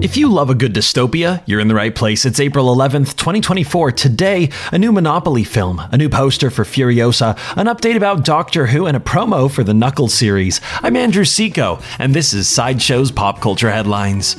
If you love a good dystopia, you're in the right place. It's April 11th, 2024. Today, a new Monopoly film, a new poster for Furiosa, an update about Doctor Who, and a promo for the Knuckles series. I'm Andrew Seco, and this is Sideshow's Pop Culture Headlines.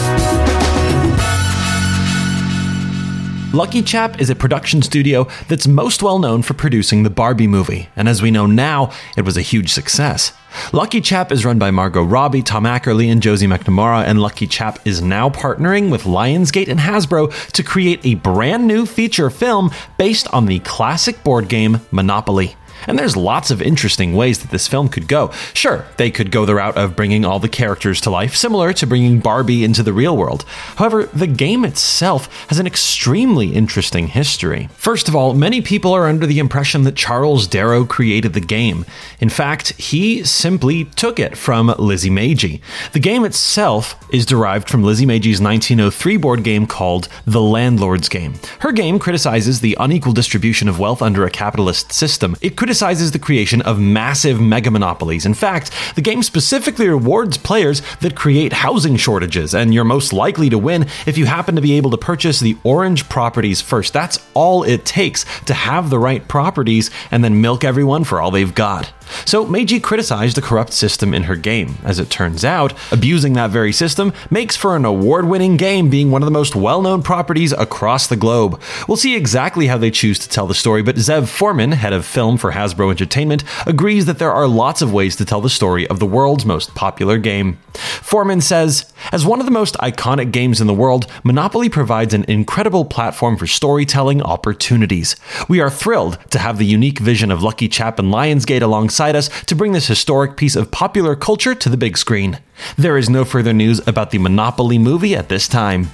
LuckyChap is a production studio that's most well known for producing the Barbie movie, and as we know now, it was a huge success. LuckyChap is run by Margot Robbie, Tom Ackerley, and Josie McNamara, and LuckyChap is now partnering with Lionsgate and Hasbro to create a brand new feature film based on the classic board game Monopoly. And there's lots of interesting ways that this film could go. Sure, they could go the route of bringing all the characters to life, similar to bringing Barbie into the real world. However, the game itself has an extremely interesting history. First of all, many people are under the impression that Charles Darrow created the game. In fact, he simply took it from Lizzie Magie. The game itself is derived from Lizzie Magie's 1903 board game called The Landlord's Game. Her game criticizes the unequal distribution of wealth under a capitalist system. It criticizes the creation of massive mega monopolies. In fact, the game specifically rewards players that create housing shortages, and you're most likely to win if you happen to be able to purchase the orange properties first. That's all it takes to have the right properties and then milk everyone for all they've got. So Meiji criticized the corrupt system in her game. As it turns out, abusing that very system makes for an award-winning game, being one of the most well-known properties across the globe. We'll see exactly how they choose to tell the story, but Zev Foreman, head of film for Hasbro Entertainment, agrees that there are lots of ways to tell the story of the world's most popular game. Foreman says, "As one of the most iconic games in the world, Monopoly provides an incredible platform for storytelling opportunities. We are thrilled to have the unique vision of LuckyChap and Lionsgate alongside us to bring this historic piece of popular culture to the big screen." There is no further news about the Monopoly movie at this time.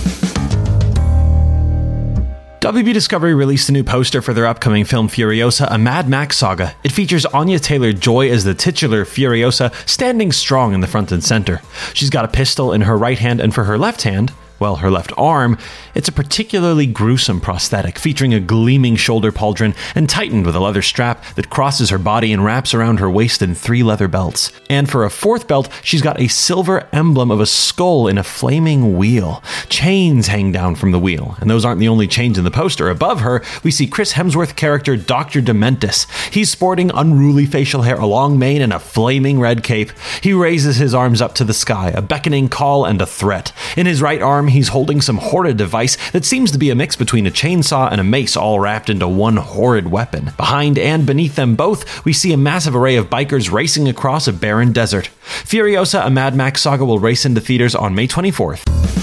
WB Discovery released a new poster for their upcoming film Furiosa, a Mad Max saga. It features Anya Taylor-Joy as the titular Furiosa, standing strong in the front and center. She's got a pistol in her right hand, and for her left hand, well, her left arm, it's a particularly gruesome prosthetic featuring a gleaming shoulder pauldron and tightened with a leather strap that crosses her body and wraps around her waist in 3 leather belts. And for a 4th belt, she's got a silver emblem of a skull in a flaming wheel. Chains hang down from the wheel, and those aren't the only chains in the poster. Above her, we see Chris Hemsworth character Dr. Dementis. He's sporting unruly facial hair, a long mane, and a flaming red cape. He raises his arms up to the sky, a beckoning call and a threat. In his right arm, he's holding some horrid device that seems to be a mix between a chainsaw and a mace, all wrapped into one horrid weapon. Behind and beneath them both, we see a massive array of bikers racing across a barren desert. Furiosa, a Mad Max saga will race into theaters on May 24th.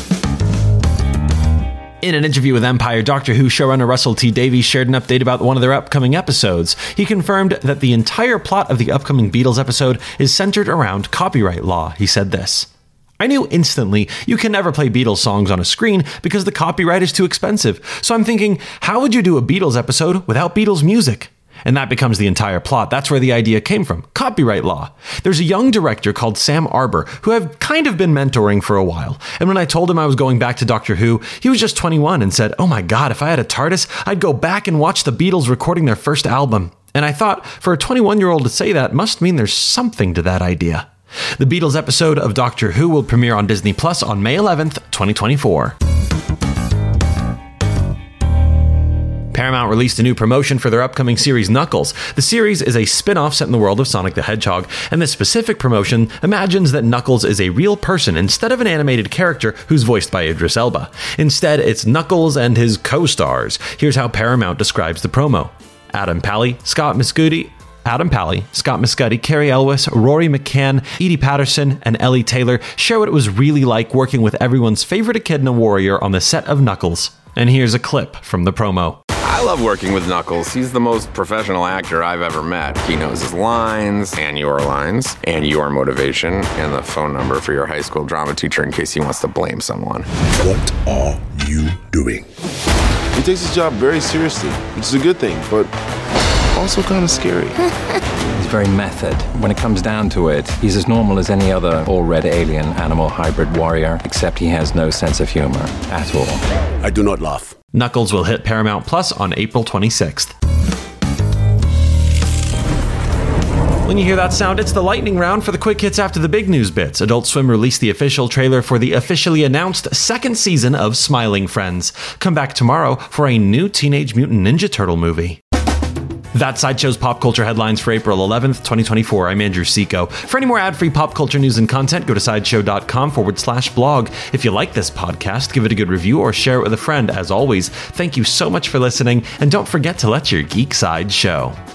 In an interview with Empire, Doctor Who showrunner Russell T Davies shared an update about one of their upcoming episodes. He confirmed that the entire plot of the upcoming Beatles episode is centered around copyright law. He said this: "I knew instantly you can never play Beatles songs on a screen because the copyright is too expensive. So I'm thinking, how would you do a Beatles episode without Beatles music? And that becomes the entire plot. That's where the idea came from. Copyright law. There's a young director called Sam Arbor who I've kind of been mentoring for a while. And when I told him I was going back to Doctor Who, he was just 21 and said, 'Oh my God, if I had a TARDIS, I'd go back and watch the Beatles recording their first album.' And I thought, for a 21-year-old to say that must mean there's something to that idea." The Beatles episode of Doctor Who will premiere on Disney Plus on May 11th, 2024. Paramount released a new promotion for their upcoming series Knuckles. The series is a spin-off set in the world of Sonic the Hedgehog, and this specific promotion imagines that Knuckles is a real person instead of an animated character who's voiced by Idris Elba. Instead, it's Knuckles and his co-stars. Here's how Paramount describes the promo. Adam Pally, Scott Mescudi, Carrie Elwes, Rory McCann, Edie Patterson, and Ellie Taylor share what it was really like working with everyone's favorite echidna warrior on the set of Knuckles. And here's a clip from the promo. I love working with Knuckles. He's the most professional actor I've ever met. He knows his lines, and your motivation, and the phone number for your high school drama teacher in case he wants to blame someone. What are you doing? He takes his job very seriously, which is a good thing, but also kind of scary. He's very method. When it comes down to it, he's as normal as any other all-red alien animal hybrid warrior, except he has no sense of humor at all. I do not laugh. Knuckles will hit Paramount Plus on April 26th. When you hear that sound, it's the lightning round for the quick hits after the big news bits. Adult Swim released the official trailer for the officially announced second season of Smiling Friends. Come back tomorrow for a new Teenage Mutant Ninja Turtle movie. That's Sideshow's pop culture headlines for April 11th, 2024. I'm Andrew Seco. For any more ad-free pop culture news and content, go to sideshow.com/blog. If you like this podcast, give it a good review or share it with a friend. As always, thank you so much for listening, and don't forget to let your geek side show.